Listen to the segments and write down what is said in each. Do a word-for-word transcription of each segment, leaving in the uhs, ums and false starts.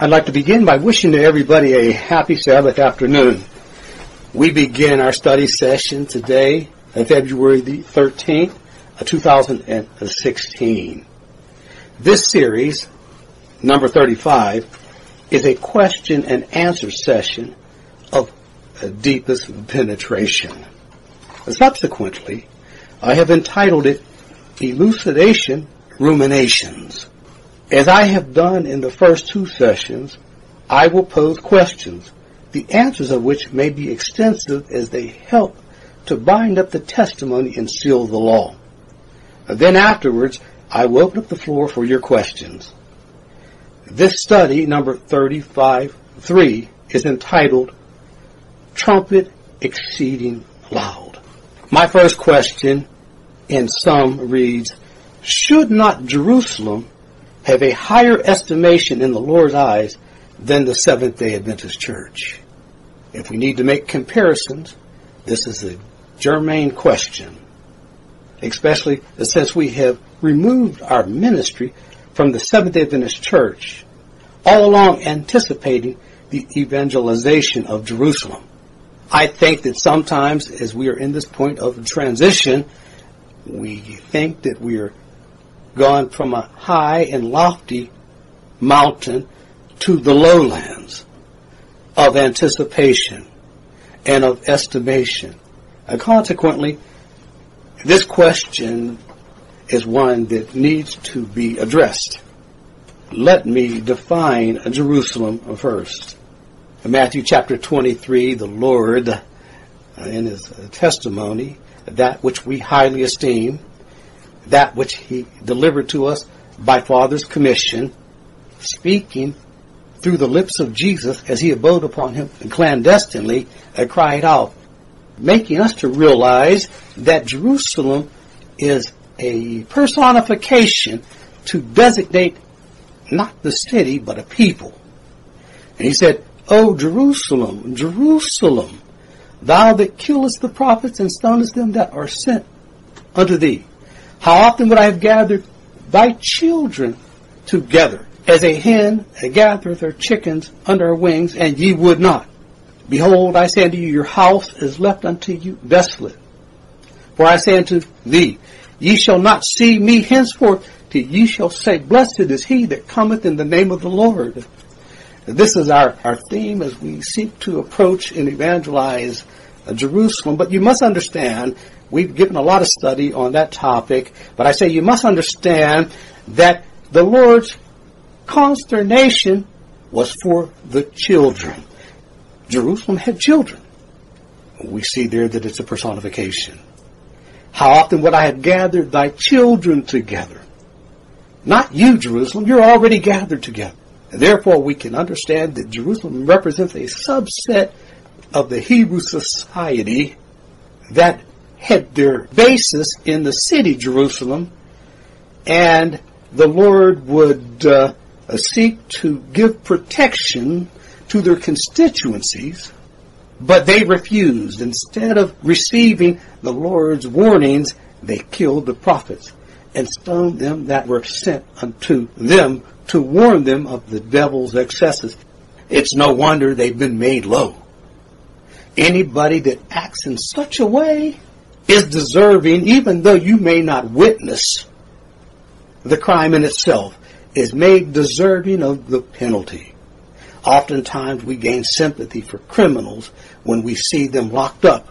I'd like to begin by wishing to everybody a happy Sabbath afternoon. We begin our study session today, February the thirteenth, two thousand sixteen. This series, number thirty-five, is a question and answer session of deepest penetration. Subsequently, I have entitled it Elucidation Ruminations. As I have done in the first two sessions, I will pose questions, the answers of which may be extensive as they help to bind up the testimony and seal the law. Then afterwards, I will open up the floor for your questions. This study, number thirty-five three, is entitled Trumpet Exceeding Loud. My first question in sum reads, should not Jerusalem have a higher estimation in the Lord's eyes than the Seventh-day Adventist Church? If we need to make comparisons, this is a germane question, especially since we have removed our ministry from the Seventh-day Adventist Church, all along anticipating the evangelization of Jerusalem. I think that sometimes as we are in this point of transition, we think that we are gone from a high and lofty mountain to the lowlands of anticipation and of estimation. And consequently, this question is one that needs to be addressed. Let me define Jerusalem first. In Matthew chapter twenty-three, the Lord, uh, in his testimony, that which we highly esteem, that which he delivered to us by Father's commission, speaking through the lips of Jesus as he abode upon him clandestinely, uh, cried out, making us to realize that Jerusalem is a personification to designate not the city, but a people. And he said, O Jerusalem, Jerusalem, thou that killest the prophets and stonest them that are sent unto thee. How often would I have gathered thy children together, as a hen gathereth her chickens under her wings, and ye would not. Behold, I say unto you, your house is left unto you desolate. For I say unto thee, ye shall not see me henceforth, till ye shall say, blessed is he that cometh in the name of the Lord. This is our, our theme as we seek to approach and evangelize uh, Jerusalem. But you must understand, we've given a lot of study on that topic, but I say you must understand that the Lord's consternation was for the children. Jerusalem had children. We see there that it's a personification. How often would I have gathered thy children together? Not you, Jerusalem. You're already gathered together. And therefore, we can understand that Jerusalem represents a subset of the Hebrew society that had their basis in the city Jerusalem, and the Lord would uh, seek to give protection to their constituencies, but they refused. Instead of receiving the Lord's warnings, they killed the prophets and stoned them that were sent unto them to warn them of the devil's excesses. It's no wonder they've been made low. Anybody that acts in such a way is deserving, even though you may not witness the crime in itself, is made deserving of the penalty. Oftentimes we gain sympathy for criminals when we see them locked up.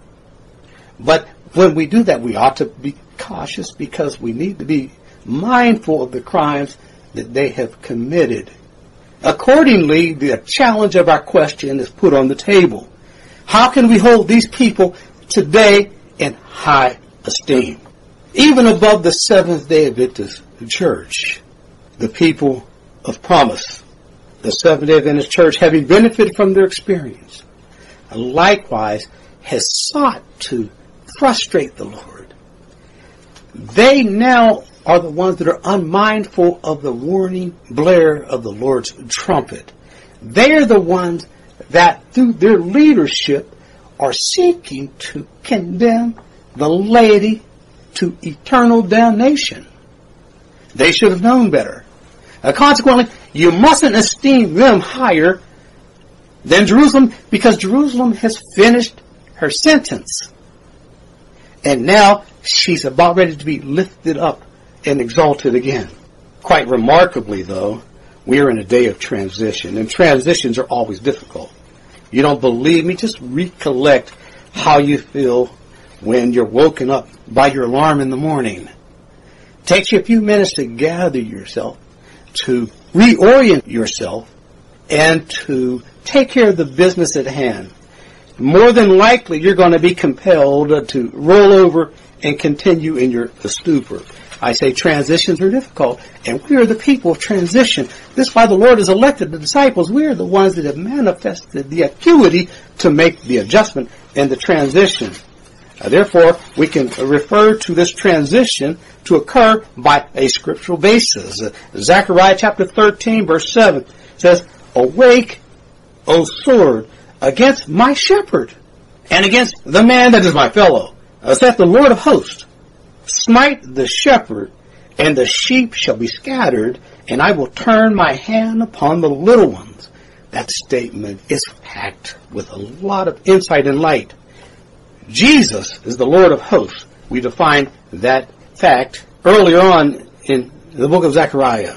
But when we do that, we ought to be cautious, because we need to be mindful of the crimes that they have committed. Accordingly, the challenge of our question is put on the table. How can we hold these people today in high esteem, even above the Seventh-day Adventist Church, the people of promise? The Seventh-day Adventist Church, having benefited from their experience, likewise has sought to frustrate the Lord. They now are the ones that are unmindful of the warning blare of the Lord's trumpet. They are the ones that through their leadership are seeking to condemn the laity to eternal damnation. They should have known better. Uh, consequently, You mustn't esteem them higher than Jerusalem, because Jerusalem has finished her sentence. And now she's about ready to be lifted up and exalted again. Quite remarkably, though, we are in a day of transition, and transitions are always difficult. You don't believe me? Just recollect how you feel when you're woken up by your alarm in the morning. It takes you a few minutes to gather yourself, to reorient yourself, and to take care of the business at hand. More than likely, you're going to be compelled to roll over and continue in your stupor. I say transitions are difficult, and we are the people of transition. This is why the Lord has elected the disciples. We are the ones that have manifested the acuity to make the adjustment and the transition. Uh, therefore, we can refer to this transition to occur by a scriptural basis. Uh, Zechariah chapter thirteen, verse seven says, "Awake, O sword, against my shepherd, and against the man that is my fellow, uh, saith the Lord of hosts. Smite the shepherd, and the sheep shall be scattered, and I will turn my hand upon the little ones." That statement is packed with a lot of insight and light. Jesus is the Lord of hosts. We define that fact earlier on in the book of Zechariah.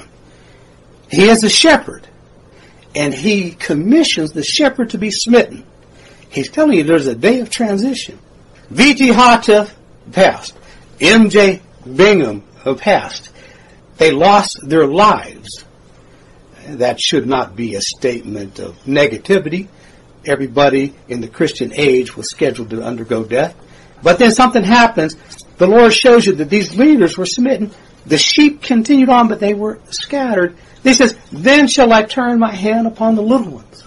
He is a shepherd, and he commissions the shepherd to be smitten. He's telling you there's a day of transition. V T Houghton passed. M J Bingham passed. They lost their lives. That should not be a statement of negativity. Everybody in the Christian age was scheduled to undergo death. But then something happens. The Lord shows you that these leaders were smitten. The sheep continued on, but they were scattered. He says, "Then shall I turn my hand upon the little ones."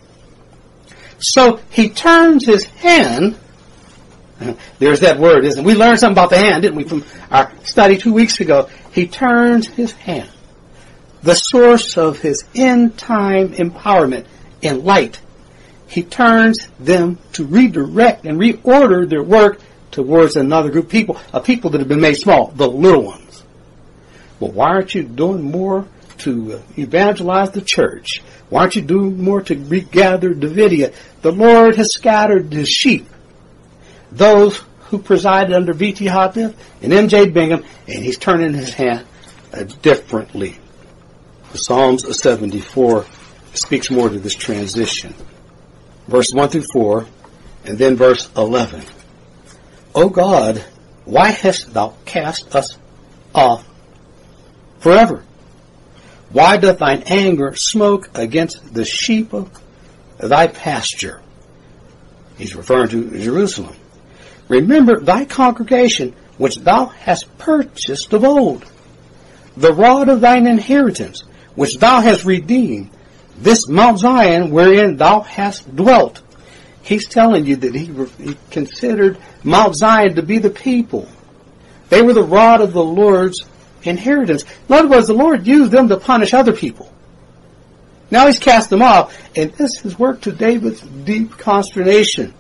So he turns his hand. There's that word, isn't it? We learned something about the hand, didn't we, from our study two weeks ago? He turns his hand, the source of his end-time empowerment and light. He turns them to redirect and reorder their work towards another group of people, a people that have been made small, the little ones. Well, why aren't you doing more to evangelize the church? Why aren't you doing more to regather Davidia? The Lord has scattered his sheep, those who presided under V T Houghton and M J Bingham, and he's turning his hand uh, differently. Psalms seventy-four speaks more to this transition. Verse one through four, and then verse eleven. "O God, why hast thou cast us off forever? Why doth thine anger smoke against the sheep of thy pasture?" He's referring to Jerusalem. "Remember thy congregation, which thou hast purchased of old, the rod of thine inheritance, which thou hast redeemed, this Mount Zion, wherein thou hast dwelt." He's telling you that he, he considered Mount Zion to be the people. They were the rod of the Lord's inheritance. In other words, the Lord used them to punish other people. Now he's cast them off, and this has worked to David's deep consternation.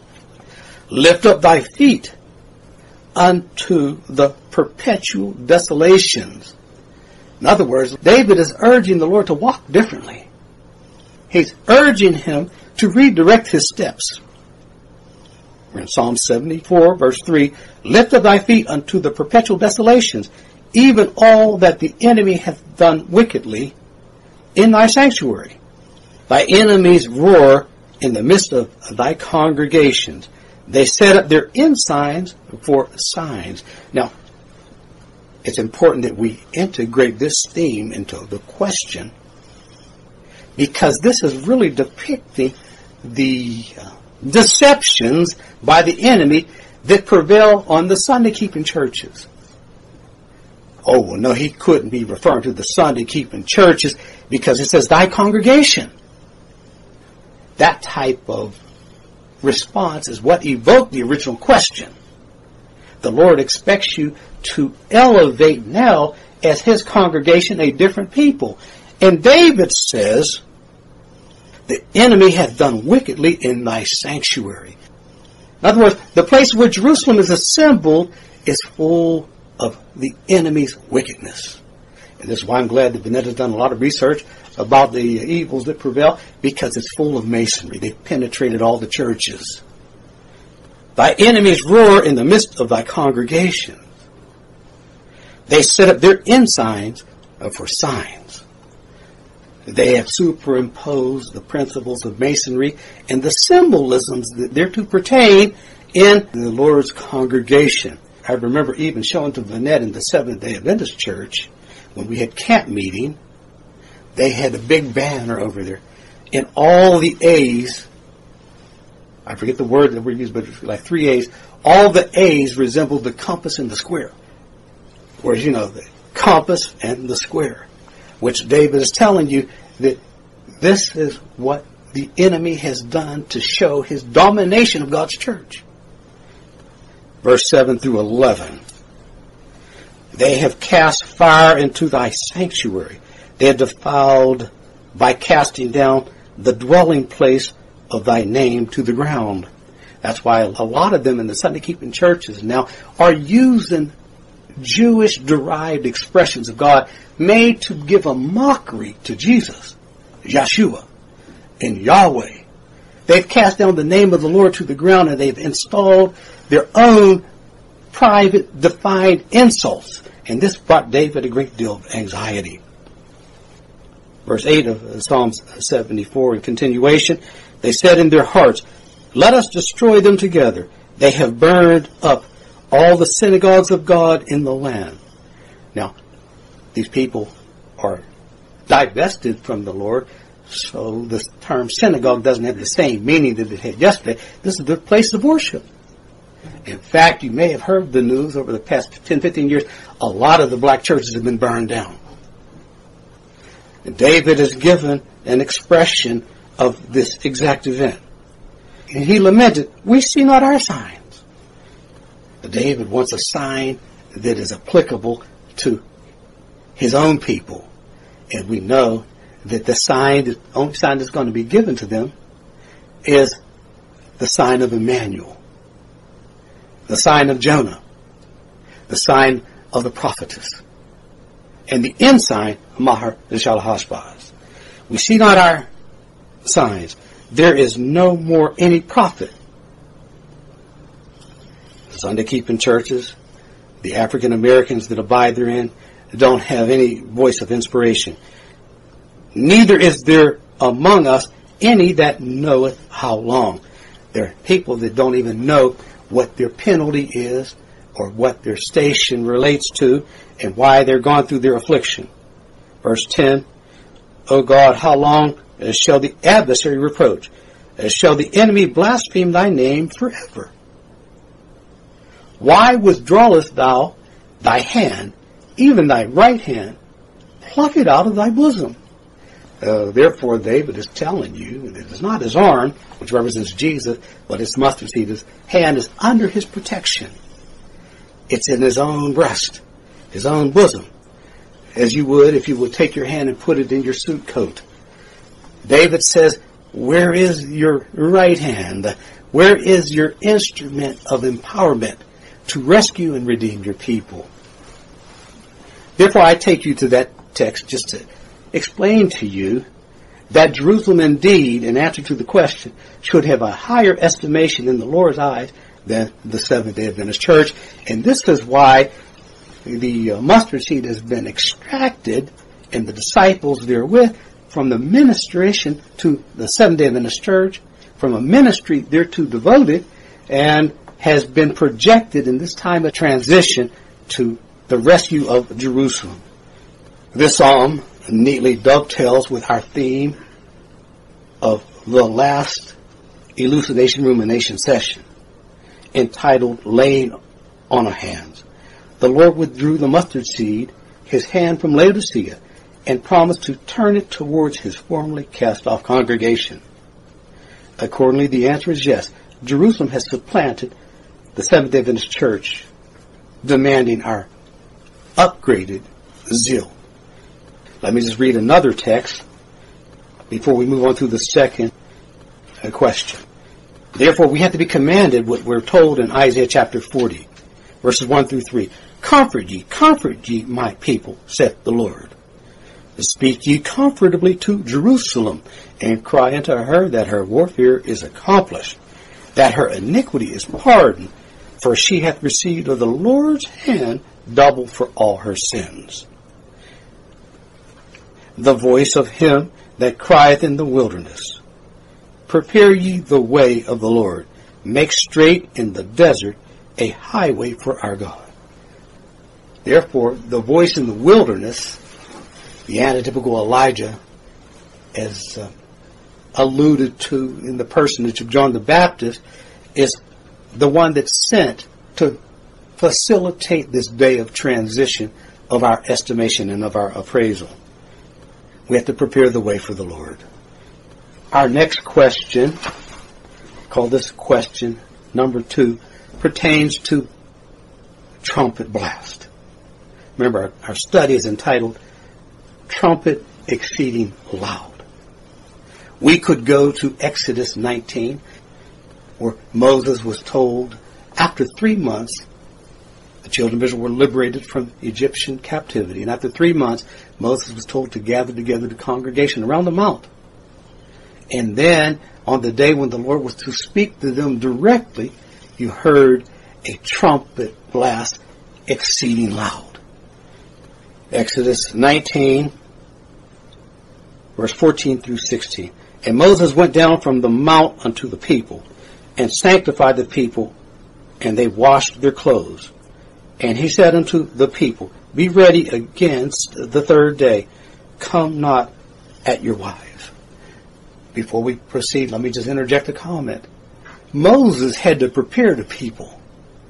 "Lift up thy feet unto the perpetual desolations." In other words, David is urging the Lord to walk differently. He's urging him to redirect his steps. We're in Psalm seventy-four, verse three. "Lift up thy feet unto the perpetual desolations, even all that the enemy hath done wickedly in thy sanctuary. Thy enemies roar in the midst of thy congregations. They set up their ensigns for signs." Now, it's important that we integrate this theme into the question, because this is really depicting the uh, deceptions by the enemy that prevail on the Sunday-keeping churches. Oh, well, no, he couldn't be referring to the Sunday-keeping churches, because it says thy congregation. That type of response is what evoked the original question. The Lord expects you to elevate now as his congregation a different people. And David says, "The enemy hath done wickedly in thy sanctuary." In other words, the place where Jerusalem is assembled is full of the enemy's wickedness. And this is why I'm glad that Vanessa's done a lot of research about the evils that prevail, because it's full of masonry. They've penetrated all the churches. Thy enemies roar in the midst of thy congregation. They set up their ensigns for signs. They have superimposed the principles of masonry and the symbolisms that they're to pertain in the Lord's congregation. I remember even showing to Vanette in the Seventh-day Adventist Church, when we had camp meeting, they had a big banner over there. And all the A's, I forget the word that we used, but like three A's, all the A's resembled the compass and the square. Whereas, you know, the compass and the square. Which David is telling you that this is what the enemy has done to show his domination of God's church. Verse seven through eleven. They have cast fire into thy sanctuary. They have defiled by casting down the dwelling place of thy name to the ground. That's why a lot of them in the Sunday keeping churches now are using Jewish-derived expressions of God made to give a mockery to Jesus, Yeshua, and Yahweh. They've cast down the name of the Lord to the ground, and they've installed their own private, defined insults. And this brought David a great deal of anxiety. Verse eight of Psalms seventy-four in continuation, they said in their hearts, let us destroy them together. They have burned up all the synagogues of God in the land. Now, these people are divested from the Lord, so the term synagogue doesn't have the same meaning that it had yesterday. This is the place of worship. In fact, you may have heard the news over the past ten, fifteen years, a lot of the black churches have been burned down. And David is given an expression of this exact event. And he lamented, we see not our signs. But David wants a sign that is applicable to his own people. And we know that the sign, the only sign that's going to be given to them is the sign of Emmanuel. The sign of Jonah. The sign of the prophetess. And the ensign of Maher Shalahashbaz. We see not our signs. There is no more any prophet. The Sunday keeping churches, the African Americans that abide therein, don't have any voice of inspiration. Neither is there among us any that knoweth how long. There are people that don't even know what their penalty is or what their station relates to and why they're gone through their affliction. Verse ten, O God, how long shall the adversary reproach? Shall the enemy blaspheme thy name forever? Why withdrawest thou thy hand, even thy right hand? Pluck it out of thy bosom. Uh, therefore, David is telling you that it's not his arm, which represents Jesus, but his mustard seed. His hand is under his protection. It's in his own breast, his own bosom, as you would if you would take your hand and put it in your suit coat. David says, where is your right hand? Where is your instrument of empowerment to rescue and redeem your people? Therefore, I take you to that text just to explain to you that Jerusalem indeed, in answer to the question, should have a higher estimation in the Lord's eyes than the Seventh-day Adventist Church. And this is why the uh, mustard seed has been extracted and the disciples therewith from the ministration to the Seventh-day Adventist Church, from a ministry thereto devoted, and has been projected in this time of transition to the rescue of Jerusalem. This psalm neatly dovetails with our theme of the last elucidation rumination session, entitled Laying on of Hands. The Lord withdrew the mustard seed, his hand from Laodicea, and promised to turn it towards his formerly cast off congregation. Accordingly, the answer is yes. Jerusalem has supplanted the Seventh-day Adventist Church, demanding our upgraded zeal. Let me just read another text before we move on to the second question. Therefore, we have to be commanded what we're told in Isaiah chapter forty, verses one through three. Comfort ye, comfort ye, my people, saith the Lord. Speak ye comfortably to Jerusalem, and cry unto her that her warfare is accomplished, that her iniquity is pardoned, for she hath received of the Lord's hand double for all her sins. The voice of him that crieth in the wilderness, prepare ye the way of the Lord, make straight in the desert a highway for our God. Therefore, the voice in the wilderness, the antitypical Elijah, as uh, alluded to in the personage of John the Baptist, is the one that's sent to facilitate this day of transition of our estimation and of our appraisal. We have to prepare the way for the Lord. Our next question, call this question number two, pertains to trumpet blast. Remember, our, our study is entitled Trumpet Exceeding Loud. We could go to Exodus nineteen, where Moses was told after three months, the children of Israel were liberated from Egyptian captivity. And after three months, Moses was told to gather together the congregation around the mount. And then, on the day when the Lord was to speak to them directly, you heard a trumpet blast exceeding loud. Exodus nineteen, verse fourteen through sixteen. And Moses went down from the mount unto the people, and sanctified the people, and they washed their clothes. And he said unto the people, be ready against the third day. Come not at your wives. Before we proceed, let me just interject a comment. Moses had to prepare the people.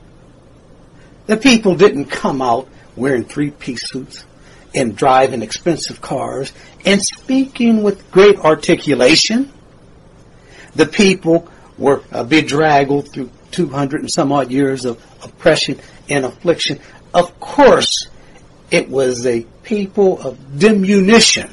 The people didn't come out wearing three-piece suits and driving expensive cars and speaking with great articulation. The people were uh, bedraggled through two hundred and some odd years of oppression and affliction. Of course, it was a people of diminution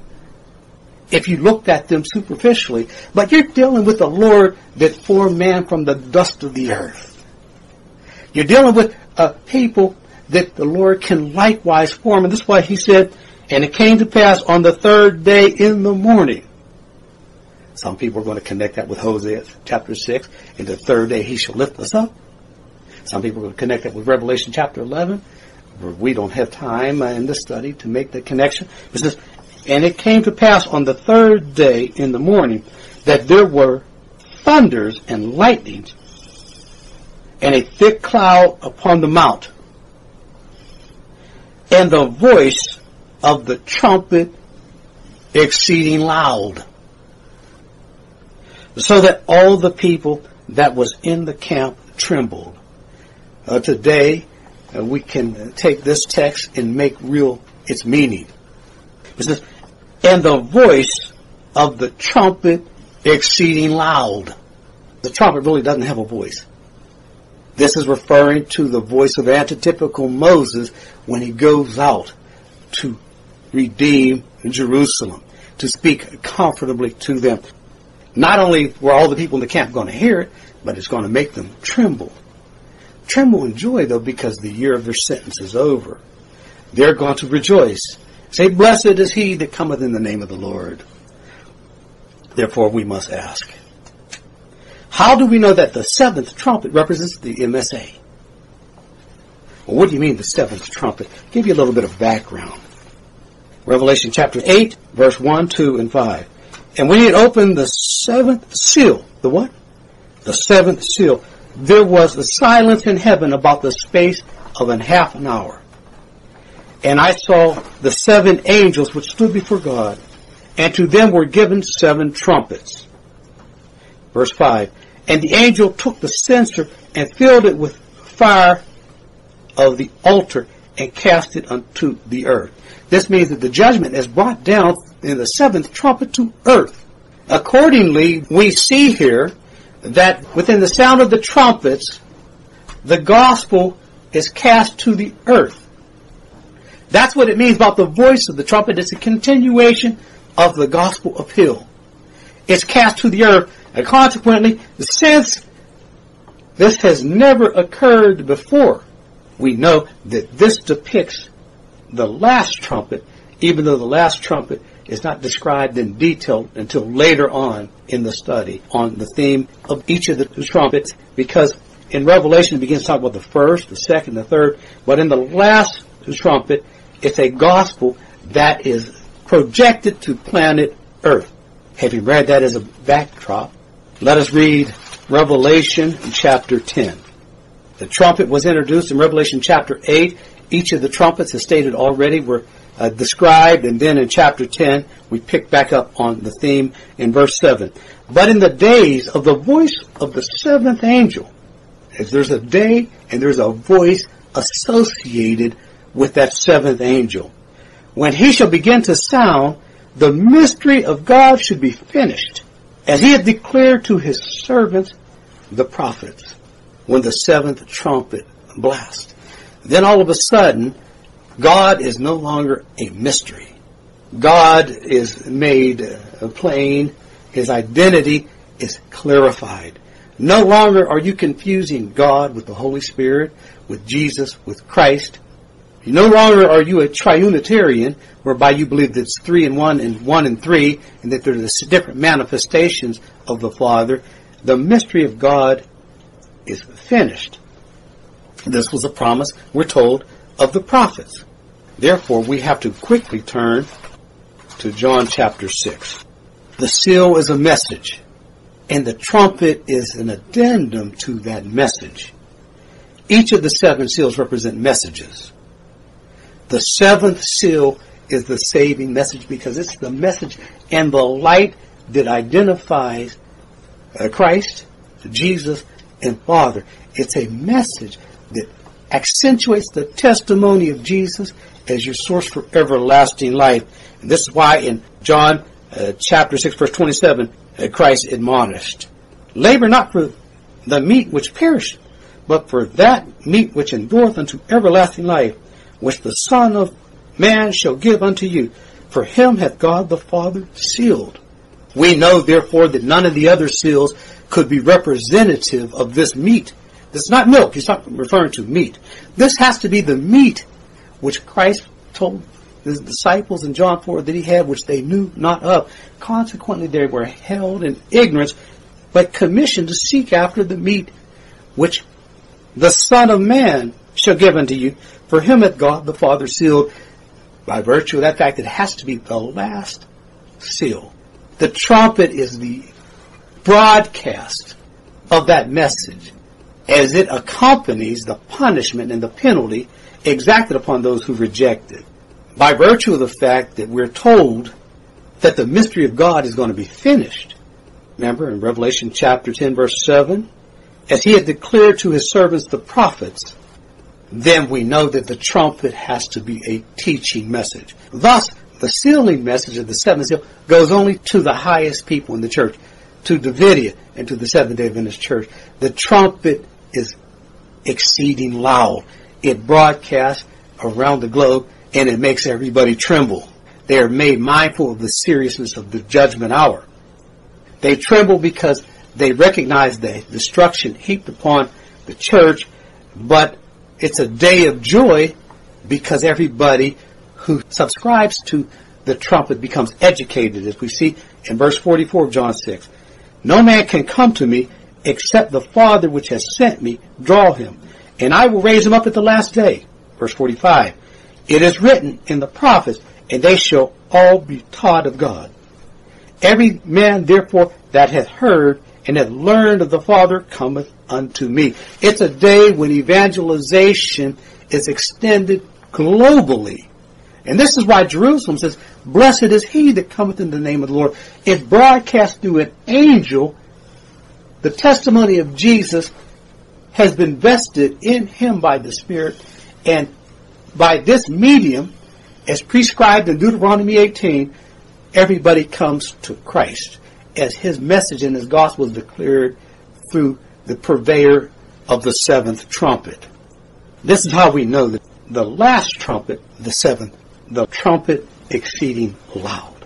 if you looked at them superficially. But you're dealing with a Lord that formed man from the dust of the earth. You're dealing with a people that the Lord can likewise form. And this is why he said, and it came to pass on the third day in the morning. Some people are going to connect that with Hosea chapter six. And the third day he shall lift us up. Some people are going to connect that with Revelation chapter eleven. We don't have time in this study to make the connection. It says, and it came to pass on the third day in the morning that there were thunders and lightnings and a thick cloud upon the mount, and the voice of the trumpet exceeding loud, so that all the people that was in the camp trembled. Uh, today, uh, we can take this text and make real its meaning. It says, and the voice of the trumpet exceeding loud. The trumpet really doesn't have a voice. This is referring to the voice of antitypical Moses when he goes out to redeem Jerusalem, to speak comfortably to them. Not only were all the people in the camp going to hear it, but it's going to make them tremble. Tremble in joy, though, because the year of their sentence is over. They're going to rejoice. Say, blessed is he that cometh in the name of the Lord. Therefore, we must ask, how do we know that the seventh trumpet represents the M S A? Well, what do you mean the seventh trumpet? I'll give you a little bit of background. Revelation chapter eight, verse one, two, and five. And when he had opened the seventh seal, the what? The seventh seal, there was a silence in heaven about the space of an half an hour. And I saw the seven angels which stood before God, and to them were given seven trumpets. Verse five. And the angel took the censer and filled it with fire of the altar and cast it unto the earth. This means that the judgment is brought down in the seventh trumpet to earth. Accordingly, we see here that within the sound of the trumpets, the gospel is cast to the earth. That's what it means about the voice of the trumpet. It's a continuation of the gospel appeal. It's cast to the earth. And consequently, since this has never occurred before, we know that this depicts the last trumpet, even though the last trumpet is not described in detail until later on in the study on the theme of each of the trumpets, because in Revelation it begins to talk about the first, the second, the third, but in the last trumpet, it's a gospel that is projected to planet Earth. Having read that as a backdrop, let us read Revelation chapter ten. The trumpet was introduced in Revelation chapter eight. Each of the trumpets, as stated already, were uh, described, and then in chapter ten, we pick back up on the theme in verse seven. But in the days of the voice of the seventh angel, as there's a day and there's a voice associated with that seventh angel, when he shall begin to sound, the mystery of God should be finished, as he had declared to his servants, the prophets, when the seventh trumpet blasts. Then all of a sudden, God is no longer a mystery. God is made uh, plain. His identity is clarified. No longer are you confusing God with the Holy Spirit, with Jesus, with Christ. No longer are you a triunitarian, whereby you believe that it's three and one and one and three, and that there's different manifestations of the Father. The mystery of God is finished. This was a promise, we're told, of the prophets. Therefore, we have to quickly turn to John chapter six. The seal is a message, and the trumpet is an addendum to that message. Each of the seven seals represent messages. The seventh seal is the saving message, because it's the message and the light that identifies uh, Christ, Jesus, and Father. It's a message that accentuates the testimony of Jesus as your source for everlasting life. And this is why in John uh, chapter six, verse twenty-seven, uh, Christ admonished, labor not for the meat which perisheth, but for that meat which endureth unto everlasting life, which the Son of Man shall give unto you. For him hath God the Father sealed. We know, therefore, that none of the other seals could be representative of this meat. This is not milk. He's not referring to meat. This has to be the meat which Christ told his disciples in John four that he had, which they knew not of. Consequently, they were held in ignorance, but commissioned to seek after the meat which the Son of Man shall give unto you. For him hath God the Father sealed. By virtue of that fact, it has to be the last seal. The trumpet is the broadcast of that message, as it accompanies the punishment and the penalty exacted upon those who reject it. By virtue of the fact that we're told that the mystery of God is going to be finished. Remember in Revelation chapter ten, verse seven, as he had declared to his servants the prophets, then we know that the trumpet has to be a teaching message. Thus, the sealing message of the seventh seal goes only to the highest people in the church, to Davidia and to the Seventh-day Adventist Church. The trumpet is exceeding loud. It broadcasts around the globe, and it makes everybody tremble. They are made mindful of the seriousness of the judgment hour. They tremble because they recognize the destruction heaped upon the church, but it's a day of joy because everybody who subscribes to the trumpet becomes educated, as we see in verse forty-four of John six. No man can come to me except the Father which has sent me draw him, and I will raise him up at the last day. Verse forty-five. It is written in the prophets, and they shall all be taught of God. Every man therefore that hath heard and hath learned of the Father cometh unto me. It's a day when evangelization is extended globally. And this is why Jerusalem says, blessed is he that cometh in the name of the Lord. If broadcast through an angel, the testimony of Jesus has been vested in him by the Spirit, and by this medium, as prescribed in Deuteronomy eighteen, everybody comes to Christ, as his message and his gospel is declared through the purveyor of the seventh trumpet. This is how we know that the last trumpet, the seventh, the trumpet exceeding loud,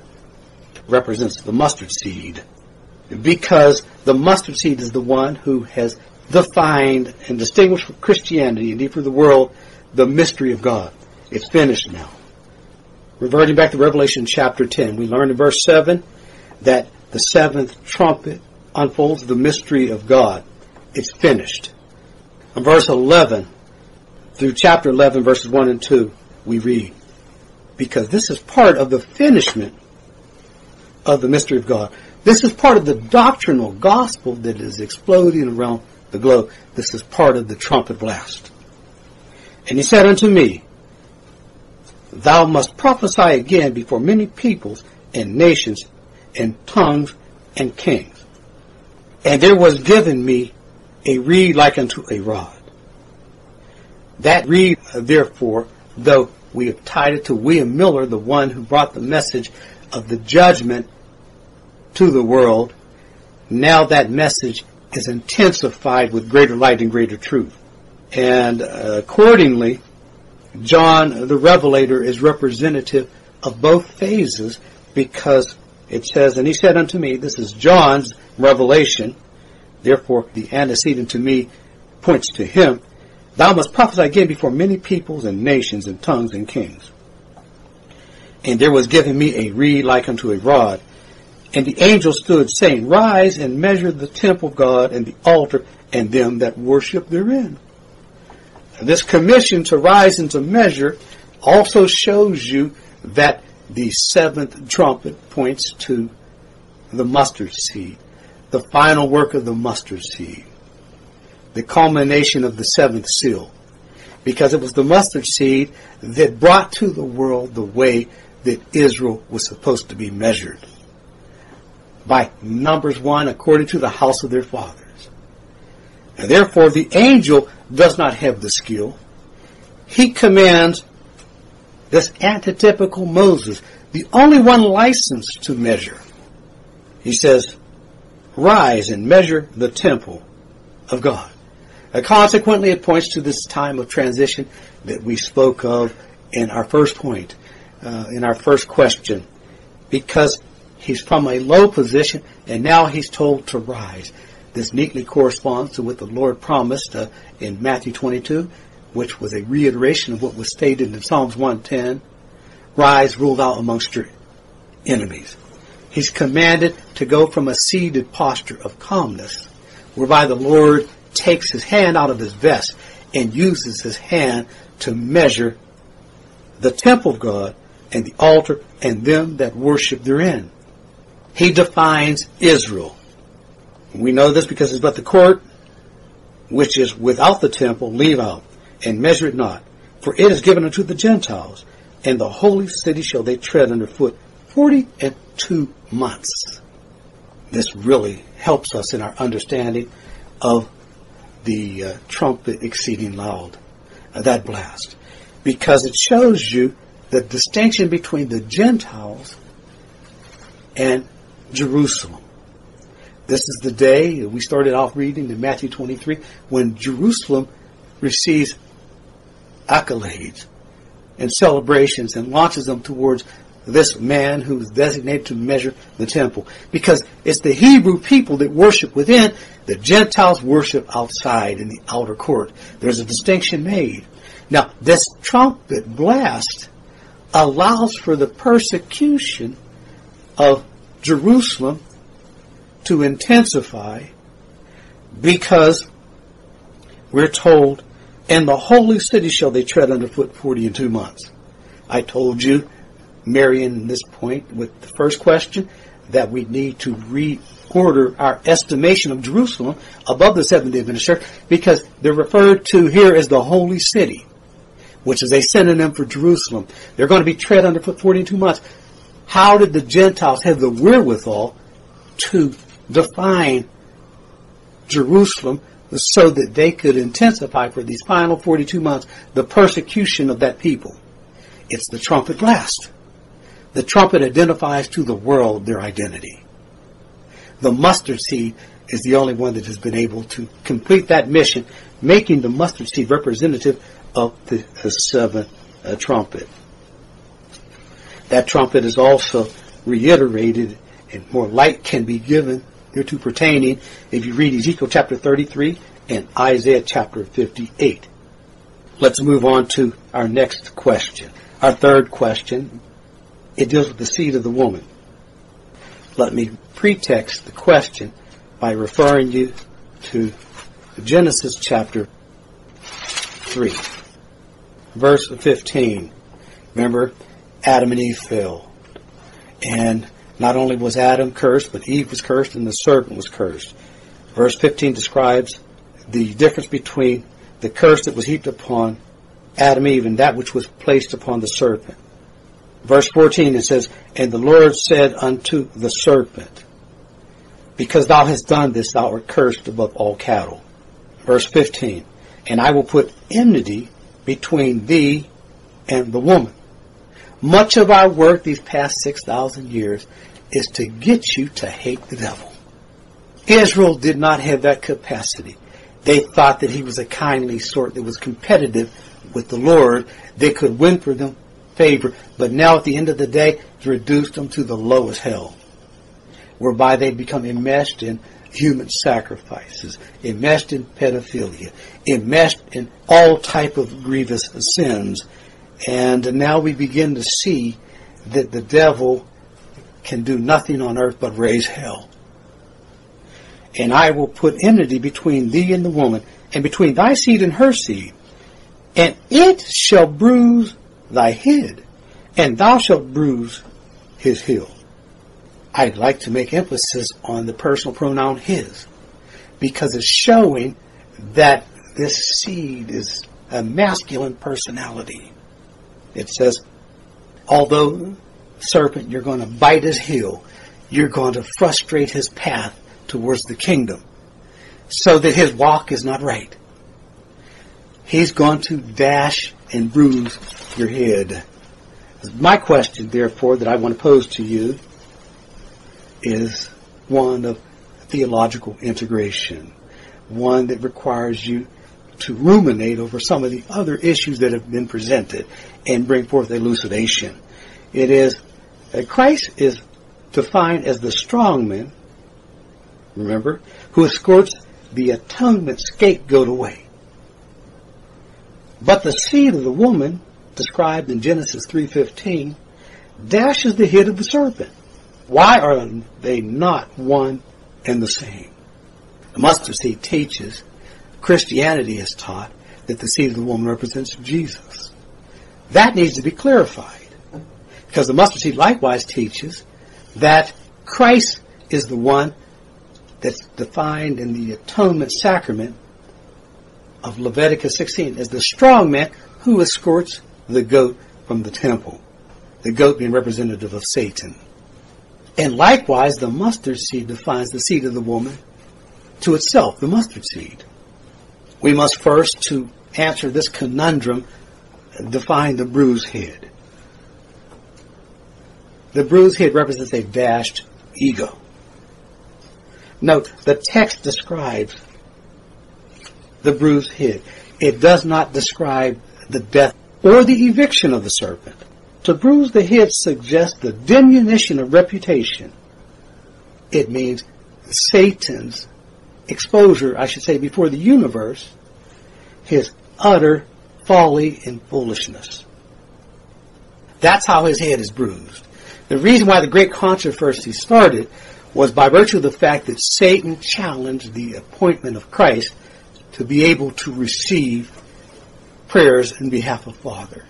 represents the mustard seed, because the mustard seed is the one who has defined and distinguished for Christianity and for the world the mystery of God. It's finished now. Reverting back to Revelation chapter ten, we learn in verse seven that the seventh trumpet unfolds the mystery of God. It's finished. In verse eleven, through chapter eleven, verses one and two, we read, because this is part of the finishment of the mystery of God. This is part of the doctrinal gospel that is exploding around the globe. This is part of the trumpet blast. And he said unto me, thou must prophesy again before many peoples and nations and tongues and kings. And there was given me a reed like unto a rod. That reed, therefore, though we have tied it to William Miller, the one who brought the message of the judgment to the world, now that message is intensified with greater light and greater truth. And uh, accordingly, John the Revelator is representative of both phases, because it says, and he said unto me, this is John's revelation, therefore the antecedent to me points to him, thou must prophesy again before many peoples and nations and tongues and kings. And there was given me a reed like unto a rod, and the angel stood, saying, rise and measure the temple of God and the altar and them that worship therein. This commission to rise and to measure also shows you that the seventh trumpet points to the mustard seed, the final work of the mustard seed, the culmination of the seventh seal, because it was the mustard seed that brought to the world the way that Israel was supposed to be measured. By Numbers one, according to the house of their fathers. And therefore, the angel does not have the skill. He commands this antitypical Moses, the only one licensed to measure. He says, rise and measure the temple of God. And consequently, it points to this time of transition that we spoke of in our first point, uh, in our first question, because he's from a low position and now he's told to rise. This neatly corresponds to what the Lord promised uh, in Matthew twenty-two, which was a reiteration of what was stated in Psalms one ten. Rise, rule out amongst your enemies. He's commanded to go from a seated posture of calmness, whereby the Lord takes his hand out of his vest and uses his hand to measure the temple of God and the altar and them that worship therein. He defines Israel. We know this because it's but the court which is without the temple, leave out, and measure it not. For it is given unto the Gentiles, and the holy city shall they tread under foot forty and two months. This really helps us in our understanding of the uh, trumpet exceeding loud, uh, that blast, because it shows you the distinction between the Gentiles and Jerusalem. This is the day we started off reading in Matthew twenty-three when Jerusalem receives accolades and celebrations and launches them towards this man who is designated to measure the temple. Because it's the Hebrew people that worship within, the Gentiles worship outside in the outer court. There's a distinction made. Now, this trumpet blast allows for the persecution of Jerusalem to intensify, because we're told, and the holy city shall they tread underfoot forty and two months. I told you, Marion, this point with the first question, that we need to reorder our estimation of Jerusalem above the Seventh-day Adventist Church, because they're referred to here as the holy city, which is a synonym for Jerusalem. They're going to be tread underfoot forty and two months. How did the Gentiles have the wherewithal to define Jerusalem so that they could intensify for these final forty-two months the persecution of that people? It's the trumpet blast. The trumpet identifies to the world their identity. The mustard seed is the only one that has been able to complete that mission, making the mustard seed representative of the, the seventh uh, trumpet. That trumpet is also reiterated, and more light can be given thereto pertaining if you read Ezekiel chapter thirty-three in Isaiah chapter fifty-eight. Let's move on to our next question. Our third question, it deals with the seed of the woman. Let me pretext the question by referring you to Genesis chapter three, verse fifteen. Remember, Adam and Eve fell. And not only was Adam cursed, but Eve was cursed and the serpent was cursed. Verse fifteen describes the difference between the curse that was heaped upon Adam and Eve and that which was placed upon the serpent. Verse fourteen, it says, "And the Lord said unto the serpent, Because thou hast done this, thou art cursed above all cattle." Verse fifteen, "And I will put enmity between thee and the woman." Much of our work these past six thousand years is to get you to hate the devil. Israel did not have that capacity. They thought that he was a kindly sort that was competitive with the Lord. They could win for them favor, but now at the end of the day, it's reduced them to the lowest hell, whereby they become enmeshed in human sacrifices, enmeshed in pedophilia, enmeshed in all type of grievous sins. And now we begin to see that the devil can do nothing on earth but raise hell. "And I will put enmity between thee and the woman, and between thy seed and her seed, and it shall bruise thy head, and thou shalt bruise his heel." I'd like to make emphasis on the personal pronoun his, because it's showing that this seed is a masculine personality. It says, although, serpent, you're going to bite his heel, you're going to frustrate his path towards the kingdom, so that his walk is not right. He's going to dash and bruise your head. My question, therefore, that I want to pose to you is one of theological integration, one that requires you to ruminate over some of the other issues that have been presented and bring forth elucidation. It is, uh, Christ is defined as the strong man, remember, who escorts the atonement scapegoat away. But the seed of the woman, described in Genesis three fifteen, dashes the head of the serpent. Why are they not one and the same? The mustard seed teaches, Christianity has taught, that the seed of the woman represents Jesus. That needs to be clarified, because the mustard seed likewise teaches that Christ is the one that's defined in the atonement sacrament of Leviticus sixteen as the strong man who escorts the goat from the temple, the goat being representative of Satan. And likewise, the mustard seed defines the seed of the woman to itself, the mustard seed. We must first, to answer this conundrum, define the bruised head. The bruised head represents a dashed ego. Note, the text describes the bruised head. It does not describe the death or the eviction of the serpent. To bruise the head suggests the diminution of reputation. It means Satan's exposure, I should say, before the universe, his utter folly and foolishness. That's how his head is bruised. The reason why the great controversy started was by virtue of the fact that Satan challenged the appointment of Christ to be able to receive prayers in behalf of Father.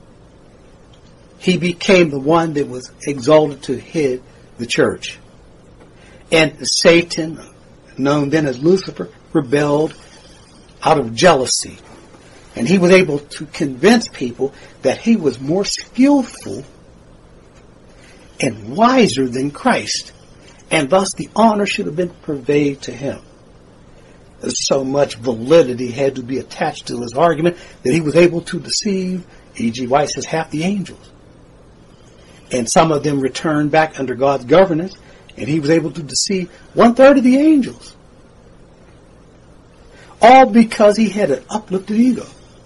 He became the one that was exalted to head the church. And Satan, known then as Lucifer, rebelled out of jealousy. And he was able to convince people that he was more skillful and wiser than Christ. And thus the honor should have been purveyed to him. So much validity had to be attached to his argument that he was able to deceive, E G White says, half the angels. And some of them returned back under God's governance, and he was able to deceive one third of the angels. All because he had an uplifted ego.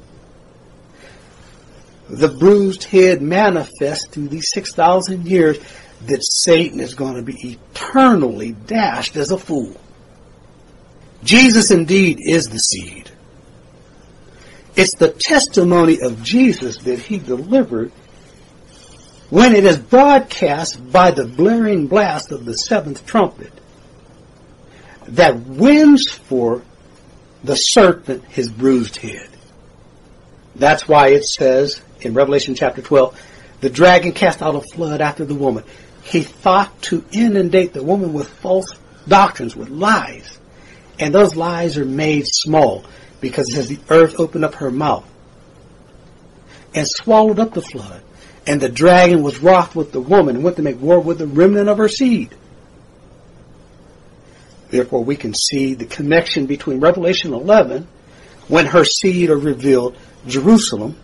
The bruised head manifests through these six thousand years that Satan is going to be eternally dashed as a fool. Jesus indeed is the seed. It's the testimony of Jesus that he delivered when it is broadcast by the blaring blast of the seventh trumpet that wins for the serpent his bruised head. That's why it says in Revelation chapter twelve, the dragon cast out a flood after the woman. He thought to inundate the woman with false doctrines, with lies. And those lies are made small because it says the earth opened up her mouth and swallowed up the flood. And the dragon was wroth with the woman and went to make war with the remnant of her seed. Therefore, we can see the connection between Revelation eleven, when her seed are revealed, Jerusalem,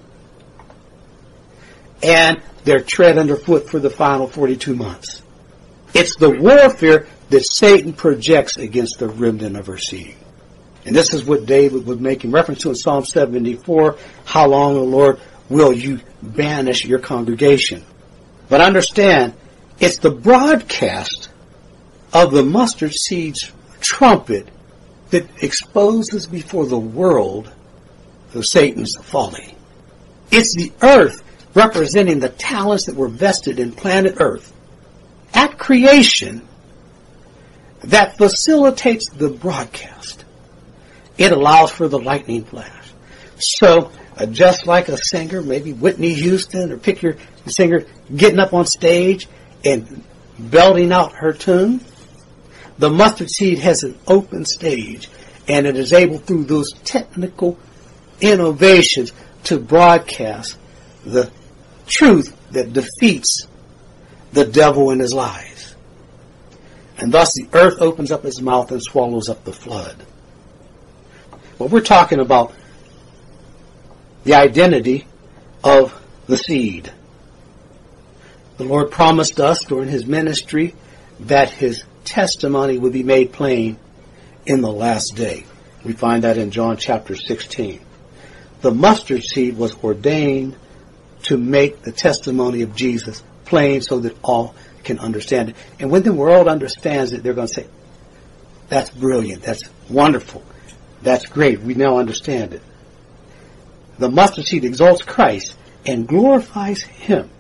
and their tread underfoot for the final forty-two months. It's the warfare that Satan projects against the remnant of her seed. And this is what David was making reference to in Psalm seventy-four. How long, O Lord, will you banish your congregation? But understand, it's the broadcast of the mustard seed's trumpet that exposes before the world of Satan's folly. It's the earth representing the talents that were vested in planet Earth at creation that facilitates the broadcast. It allows for the lightning flash. So, uh, just like a singer, maybe Whitney Houston, or pick your singer getting up on stage and belting out her tune, the mustard seed has an open stage, and it is able through those technical innovations to broadcast the truth that defeats the devil and his lies. And thus the earth opens up its mouth and swallows up the flood. Well, we're talking about the identity of the seed. The Lord promised us during his ministry that his testimony would be made plain in the last day. We find that in John chapter sixteen. The mustard seed was ordained to make the testimony of Jesus plain so that all can understand it. And when the world understands it, they're going to say, that's brilliant, that's wonderful, that's great, we now understand it. The mustard seed exalts Christ and glorifies him.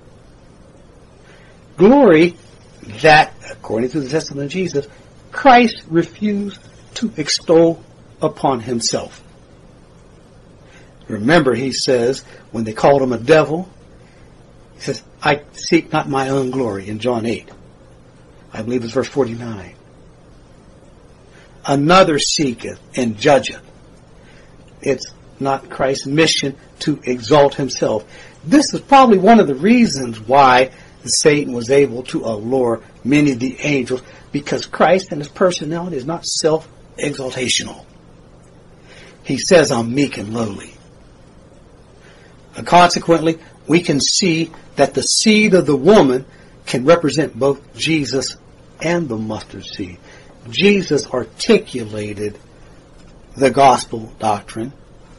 Glory that, according to the testimony of Jesus, Christ refused to extol upon himself. Remember, he says, when they called him a devil, he says, I seek not my own glory, in John eight. I believe it's verse forty-nine. Another seeketh and judgeth. It's not Christ's mission to exalt himself. This is probably one of the reasons why Satan was able to allure many of the angels, because Christ and his personality is not self-exaltational. He says, I'm meek and lowly. And consequently, we can see that the seed of the woman can represent both Jesus and the mustard seed. Jesus articulated the gospel doctrine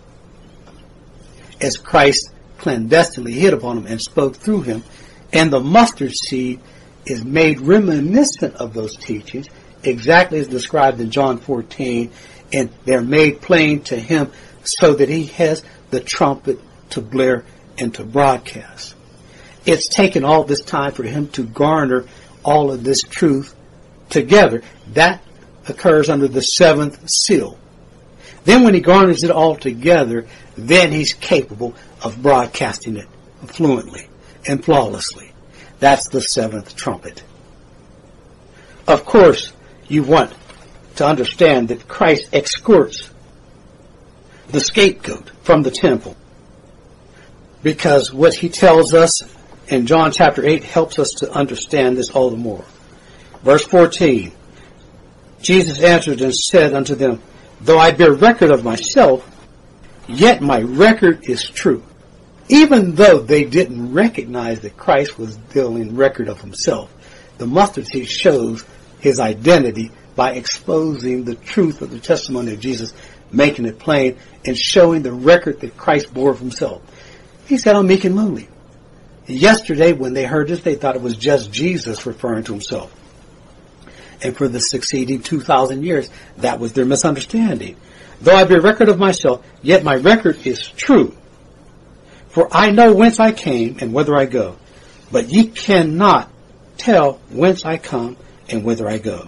as Christ clandestinely hit upon him and spoke through him. And the mustard seed is made reminiscent of those teachings, exactly as described in John fourteen, and they're made plain to him so that he has the trumpet to blare and to broadcast. It's taken all this time for him to garner all of this truth together. That occurs under the seventh seal. Then when he garners it all together, then he's capable of broadcasting it fluently and flawlessly. That's the seventh trumpet. Of course, you want to understand that Christ escorts the scapegoat from the temple, because what he tells us in John chapter eight helps us to understand this all the more. Verse fourteen, Jesus answered and said unto them, though I bear record of myself, yet my record is true. Even though they didn't recognize that Christ was dealing record of himself, the mustard seed shows his identity by exposing the truth of the testimony of Jesus, making it plain, and showing the record that Christ bore of himself. He said, I'm meek and lowly. Yesterday, when they heard this, they thought it was just Jesus referring to himself. And for the succeeding two thousand years, that was their misunderstanding. Though I bear record of myself, yet my record is true. For I know whence I came and whither I go. But ye cannot tell whence I come and whither I go.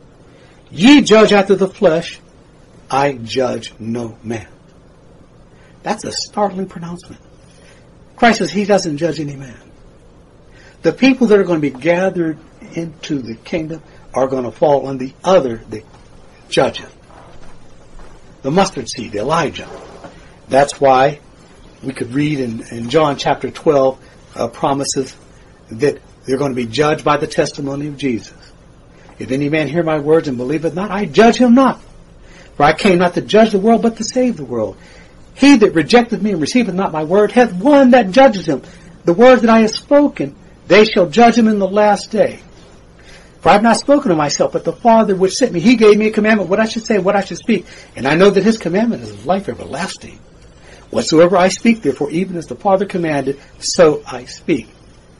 Ye judge after the flesh, I judge no man. That's a startling pronouncement. Christ says he doesn't judge any man. The people that are going to be gathered into the kingdom are going to fall on the other that judgeth. The mustard seed, Elijah. That's why we could read in, in John chapter twelve uh, promises that they're going to be judged by the testimony of Jesus. If any man hear my words and believe it not, I judge him not. For I came not to judge the world, but to save the world. He that rejecteth me and receiveth not my word hath one that judges him. The words that I have spoken, they shall judge him in the last day. For I have not spoken of myself, but the Father which sent me, he gave me a commandment, what I should say and what I should speak. And I know that his commandment is life everlasting. Whatsoever I speak, therefore, even as the Father commanded, so I speak.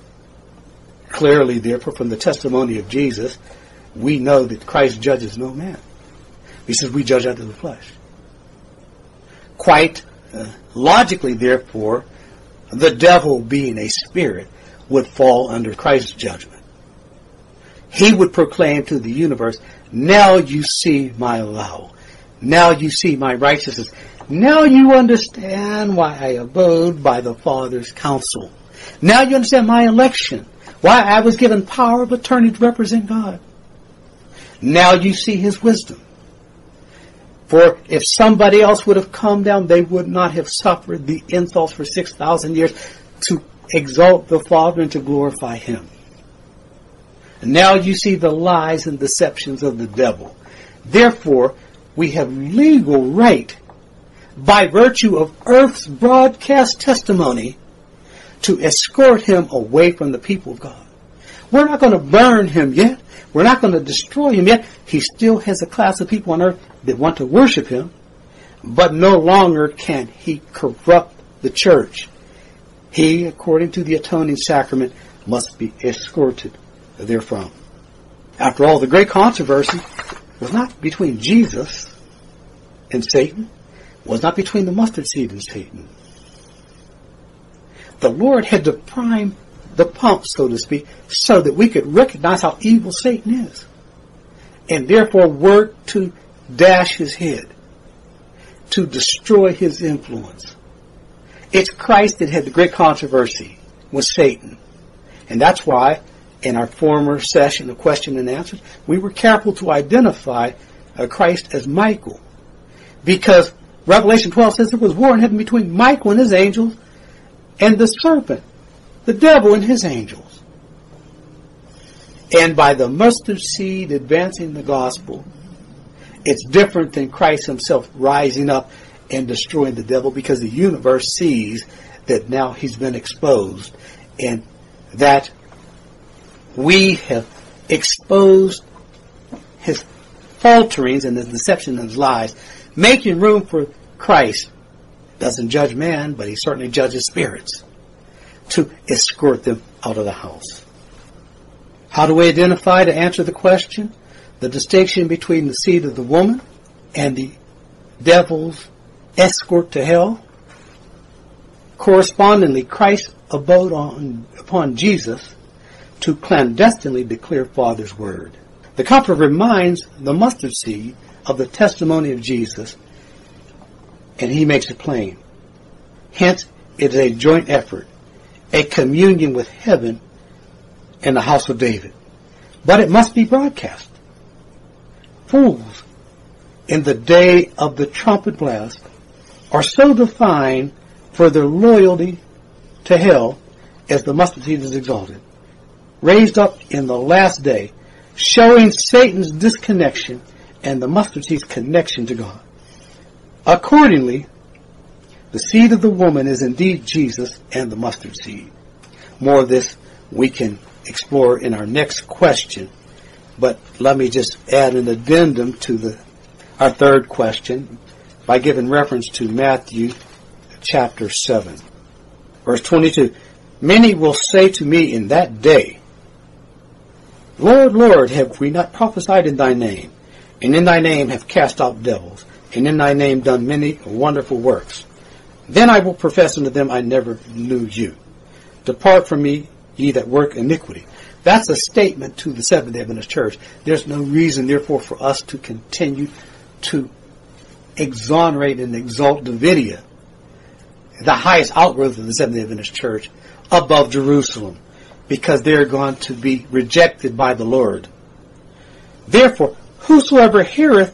Clearly, therefore, from the testimony of Jesus, we know that Christ judges no man. He says we judge after the flesh. Quite uh, logically, therefore, the devil, being a spirit, would fall under Christ's judgment. He would proclaim to the universe, now you see my law. Now you see my righteousness. Now you understand why I abode by the Father's counsel. Now you understand my election. Why I was given power of attorney to represent God. Now you see his wisdom. For if somebody else would have come down, they would not have suffered the insults for six thousand years to exalt the Father and to glorify him. And now you see the lies and deceptions of the devil. Therefore, we have legal right, by virtue of earth's broadcast testimony, to escort him away from the people of God. We're not going to burn him yet. We're not going to destroy him yet. He still has a class of people on earth that want to worship him, but no longer can he corrupt the church. He, according to the atoning sacrament, must be escorted therefrom. After all, the great controversy was not between Jesus and Satan, was not between the mustard seed and Satan. The Lord had to prime the pump, so to speak, so that we could recognize how evil Satan is, and therefore work to dash his head, to destroy his influence. It's Christ that had the great controversy with Satan. And that's why in our former session of question and answers, we were careful to identify uh, Christ as Michael. Because Revelation twelve says there was war in heaven between Michael and his angels and the serpent, the devil and his angels. And by the mustard seed advancing the gospel, it's different than Christ himself rising up and destroying the devil, because the universe sees that now he's been exposed and that we have exposed his falterings and his deception and his lies, making room for Christ. Doesn't judge man, but he certainly judges spirits, to escort them out of the house. How do we identify, to answer the question, the distinction between the seed of the woman and the devil's escort to hell? Correspondingly, Christ abode on, upon Jesus to clandestinely declare Father's word. The copper reminds the mustard seed of the testimony of Jesus, and he makes it plain. Hence, it is a joint effort, a communion with heaven and the house of David. But it must be broadcast. Fools, in the day of the trumpet blast, are so defined for their loyalty to hell as the mustard seed is exalted, raised up in the last day, showing Satan's disconnection and the mustard seed's connection to God. Accordingly, the seed of the woman is indeed Jesus and the mustard seed. More of this we can explore in our next question, but let me just add an addendum to the our third question by giving reference to Matthew chapter seven, verse twenty-two. Many will say to me in that day, Lord, Lord, have we not prophesied in thy name, and in thy name have cast out devils, and in thy name done many wonderful works? Then I will profess unto them, I never knew you. Depart from me, ye that work iniquity. That's a statement to the Seventh-day Adventist Church. There's no reason, therefore, for us to continue to exonerate and exalt Davidia, the highest outgrowth of the Seventh-day Adventist Church, above Jerusalem, because they're going to be rejected by the Lord. Therefore, whosoever heareth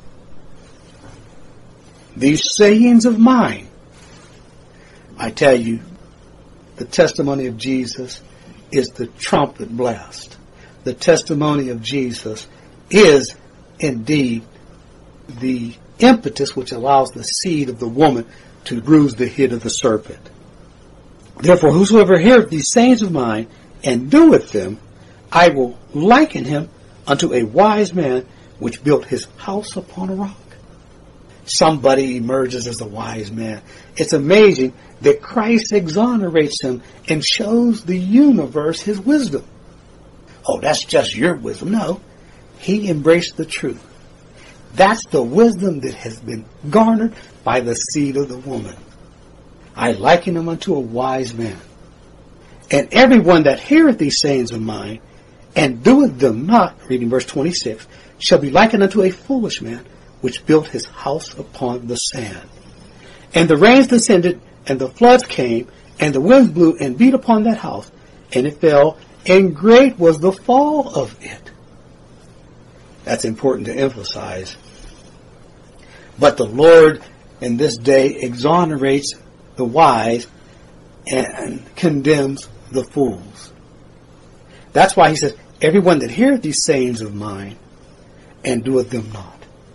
these sayings of mine, I tell you, the testimony of Jesus is the trumpet blast. The testimony of Jesus is indeed the impetus which allows the seed of the woman to bruise the head of the serpent. Therefore, whosoever heareth these sayings of mine and doeth them, I will liken him unto a wise man which built his house upon a rock. Somebody emerges as a wise man. It's amazing that Christ exonerates him and shows the universe his wisdom. Oh, that's just your wisdom. No, he embraced the truth. That's the wisdom that has been garnered by the seed of the woman. I liken him unto a wise man. And everyone that heareth these sayings of mine, and doeth them not, reading verse twenty-six, shall be likened unto a foolish man, which built his house upon the sand. And the rains descended, and the floods came, and the winds blew and beat upon that house, and it fell, and great was the fall of it. That's important to emphasize. But the Lord in this day exonerates the wise and condemns the fools. That's why he says, everyone that heareth these sayings of mine and doeth them not.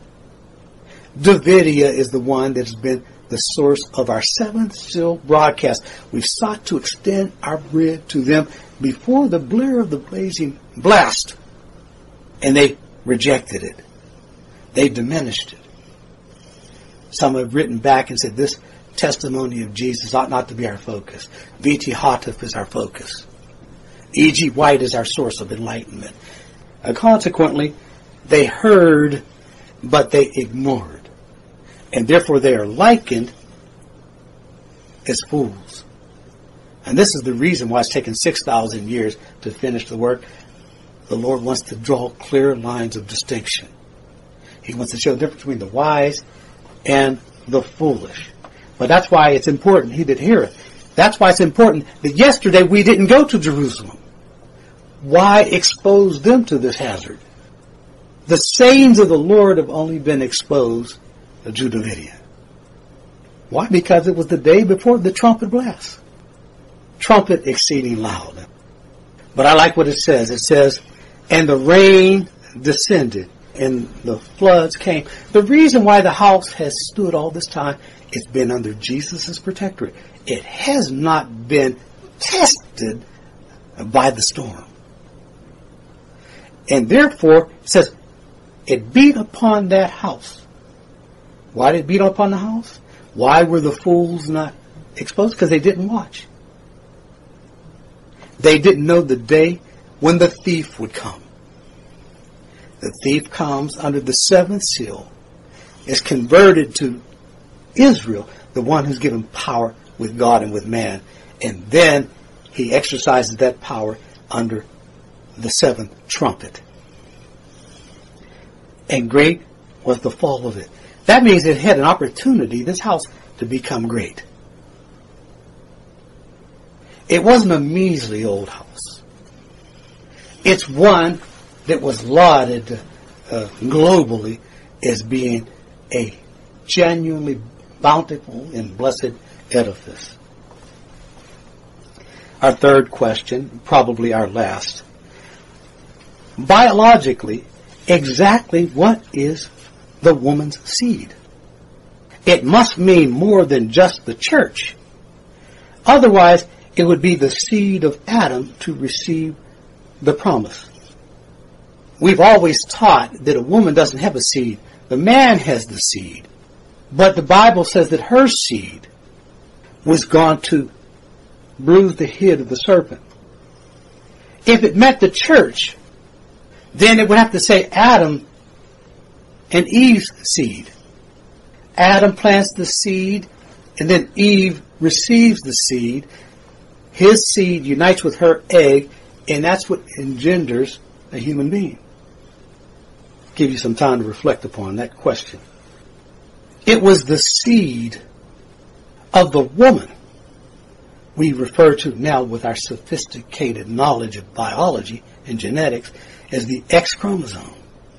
Davidia is the one that has been the source of our seventh seal broadcast. We've sought to extend our bread to them before the blare of the blazing blast, and they rejected it. They diminished it. Some have written back and said this testimony of Jesus ought not to be our focus. V T Houteff is our focus. E G White is our source of enlightenment. And consequently, they heard, but they ignored. And therefore they are likened as fools. And this is the reason why it's taken six thousand years to finish the work. The Lord wants to draw clear lines of distinction. He wants to show the difference between the wise and the foolish. But that's why it's important, he that heareth. That's why it's important that yesterday we didn't go to Jerusalem. Why expose them to this hazard? The sayings of the Lord have only been exposed to Davidia. Why? Because it was the day before the trumpet blast. Trumpet exceeding loud. But I like what it says. It says, and the rain descended, and the floods came. The reason why the house has stood all this time, it's been under Jesus' protectorate. It has not been tested by the storm. And therefore, it says, it beat upon that house. Why did it beat upon the house? Why were the fools not exposed? Because they didn't watch. They didn't know the day when the thief would come. The thief comes under the seventh seal, is converted to Israel, the one who's given power with God and with man. And then he exercises that power under the seventh trumpet. And great was the fall of it. That means it had an opportunity, this house, to become great. It wasn't a measly old house. It's one that was lauded uh, globally as being a genuinely bountiful and blessed edifice. Our third question, probably our last. Biologically, exactly what is the woman's seed? It must mean more than just the church. Otherwise, it would be the seed of Adam to receive the promise. We've always taught that a woman doesn't have a seed. The man has the seed. But the Bible says that her seed was going to bruise the head of the serpent. If it meant the church, then it would have to say Adam and Eve's seed. Adam plants the seed, and then Eve receives the seed. His seed unites with her egg, and that's what engenders a human being. Give you some time to reflect upon that question. It was the seed of the woman we refer to now with our sophisticated knowledge of biology and genetics as the X chromosome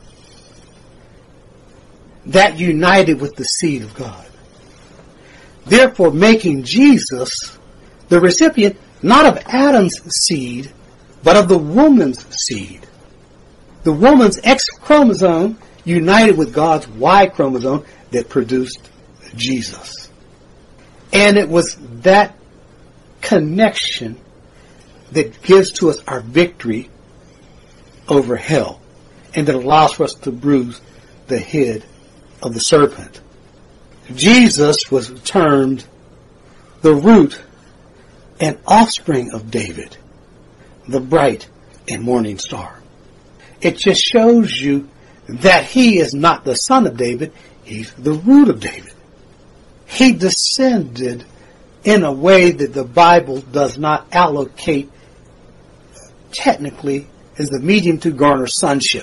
that united with the seed of God. Therefore, making Jesus the recipient not of Adam's seed, but of the woman's seed. The woman's X chromosome united with God's Y chromosome that produced Jesus. And it was that connection that gives to us our victory over hell, and that allows for us to bruise the head of the serpent. Jesus was termed the root and offspring of David, the bright and morning star. It just shows you that he is not the son of David, he's the root of David. He descended in a way that the Bible does not allocate technically as the medium to garner sonship.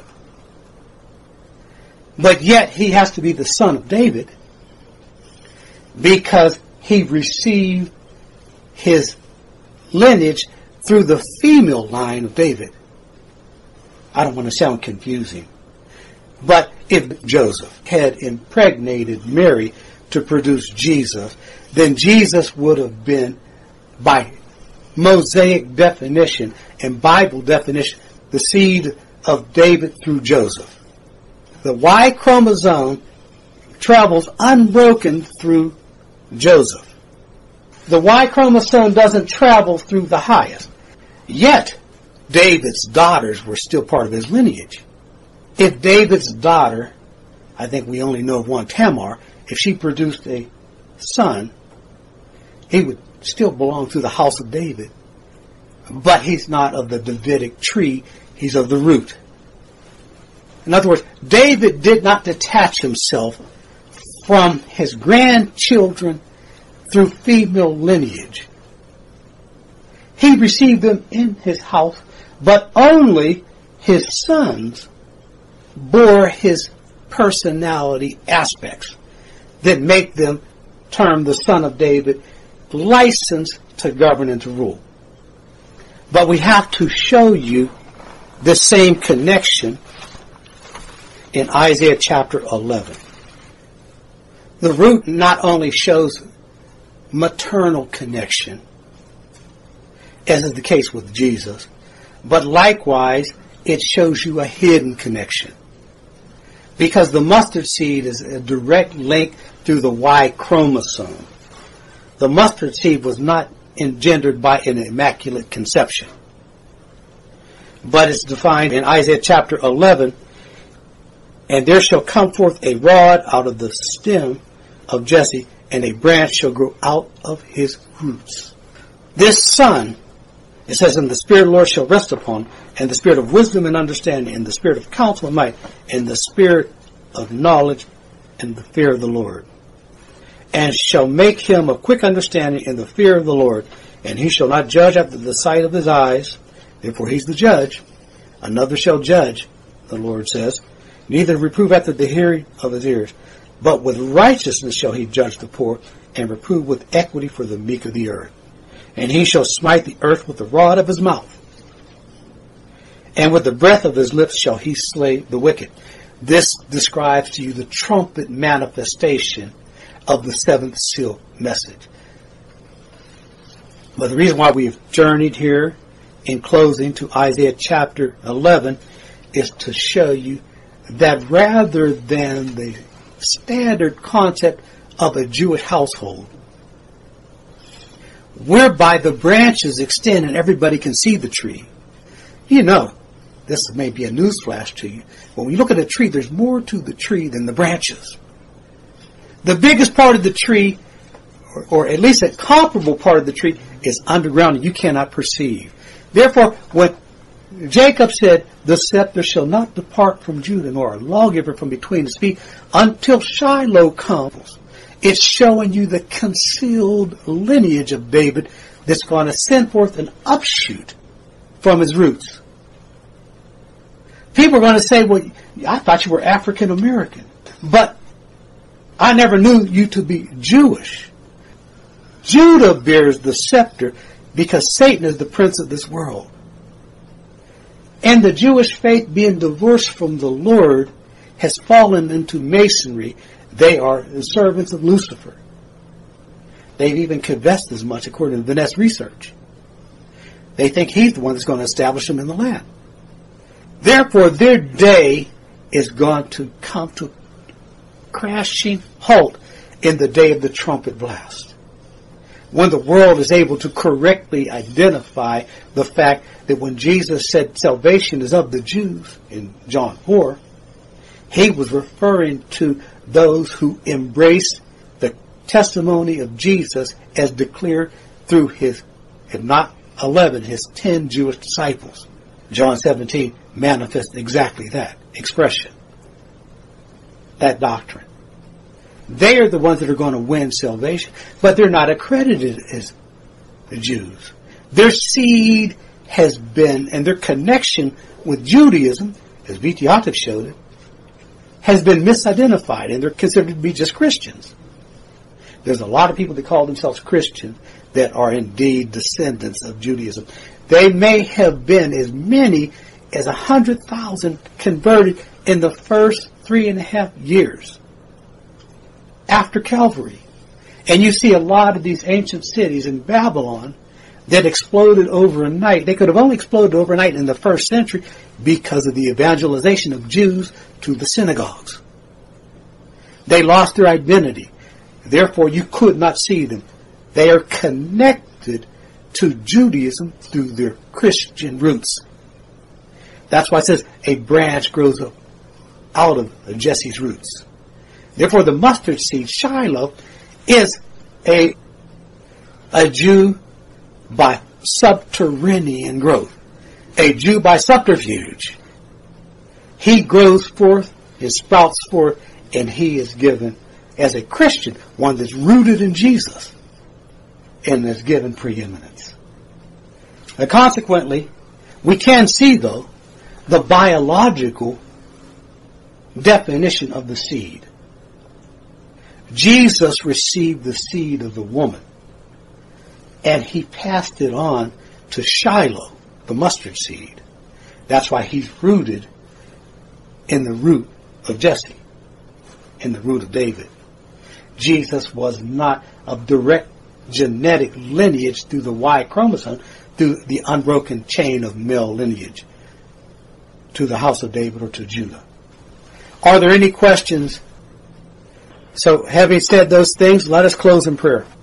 But yet he has to be the son of David because he received his lineage through the female line of David. I don't want to sound confusing, but if Joseph had impregnated Mary to produce Jesus, then Jesus would have been, by Mosaic definition and Bible definition, the seed of David through Joseph. The Y chromosome travels unbroken through Joseph. The Y chromosome doesn't travel through the highest. Yet, David's daughters were still part of his lineage. If David's daughter, I think we only know of one, Tamar, if she produced a son, he would still belong to the house of David. But he's not of the Davidic tree, he's of the root. In other words, David did not detach himself from his grandchildren through female lineage. He received them in his house, but only his sons bore his personality aspects that make them termed the son of David, licensed to govern and to rule. But we have to show you the same connection in Isaiah chapter eleven. The root not only shows maternal connection, as is the case with Jesus, but likewise it shows you a hidden connection. Because the mustard seed is a direct link through the Y chromosome. The mustard seed was not engendered by an immaculate conception. But it's defined in Isaiah chapter eleven, and there shall come forth a rod out of the stem of Jesse, and a branch shall grow out of his roots. This son, it says, and the Spirit of the Lord shall rest upon him, and the Spirit of wisdom and understanding, and the Spirit of counsel and might, and the Spirit of knowledge and the fear of the Lord. And shall make him of quick understanding in the fear of the Lord, and he shall not judge after the sight of his eyes, therefore he's the judge. Another shall judge, the Lord says, neither reprove after the hearing of his ears, but with righteousness shall he judge the poor, and reprove with equity for the meek of the earth. And he shall smite the earth with the rod of his mouth, and with the breath of his lips shall he slay the wicked. This describes to you the trumpet manifestation of the seventh seal message. But the reason why we've journeyed here in closing to Isaiah chapter eleven is to show you that rather than the standard concept of a Jewish household, whereby the branches extend and everybody can see the tree. You know, this may be a newsflash to you, but when you look at a tree, there's more to the tree than the branches. The biggest part of the tree, or, or at least a comparable part of the tree, is underground and you cannot perceive. Therefore, when Jacob said, the scepter shall not depart from Judah, nor a lawgiver from between his feet, until Shiloh comes. It's showing you the concealed lineage of David that's going to send forth an upshoot from his roots. People are going to say, well, I thought you were African American, but I never knew you to be Jewish. Judah bears the scepter because Satan is the prince of this world. And the Jewish faith, being divorced from the Lord, has fallen into masonry. They are the servants of Lucifer. They've even confessed as much, according to Vaness Research. They think he's the one that's going to establish them in the land. Therefore, their day is going to come to crashing halt in the day of the trumpet blast, when the world is able to correctly identify the fact that when Jesus said salvation is of the Jews in John four, he was referring to those who embrace the testimony of Jesus as declared through his, if not eleven, his ten Jewish disciples. John seventeen manifests exactly that expression, that doctrine. They are the ones that are going to win salvation, but they're not accredited as the Jews. Their seed has been, and their connection with Judaism, as Vityatik showed it, has been misidentified, and they're considered to be just Christians. There's a lot of people that call themselves Christian that are indeed descendants of Judaism. They may have been as many as a hundred thousand converted in the first three and a half years after Calvary. And you see a lot of these ancient cities in Babylon that exploded overnight. They could have only exploded overnight in the first century because of the evangelization of Jews to the synagogues. They lost their identity. Therefore, you could not see them. They are connected to Judaism through their Christian roots. That's why it says a branch grows up out of Jesse's roots. Therefore, the mustard seed, Shiloh, is a, a Jew by subterranean growth, a Jew by subterfuge. He grows forth, he sprouts forth, and he is given, as a Christian, one that's rooted in Jesus and is given preeminence. Now, consequently, we can see, though, the biological definition of the seed. Jesus received the seed of the woman, and he passed it on to Shiloh, the mustard seed. That's why he's rooted in the root of Jesse, in the root of David. Jesus was not of direct genetic lineage through the Y chromosome, through the unbroken chain of male lineage to the house of David or to Judah. Are there any questions? So, having said those things, let us close in prayer.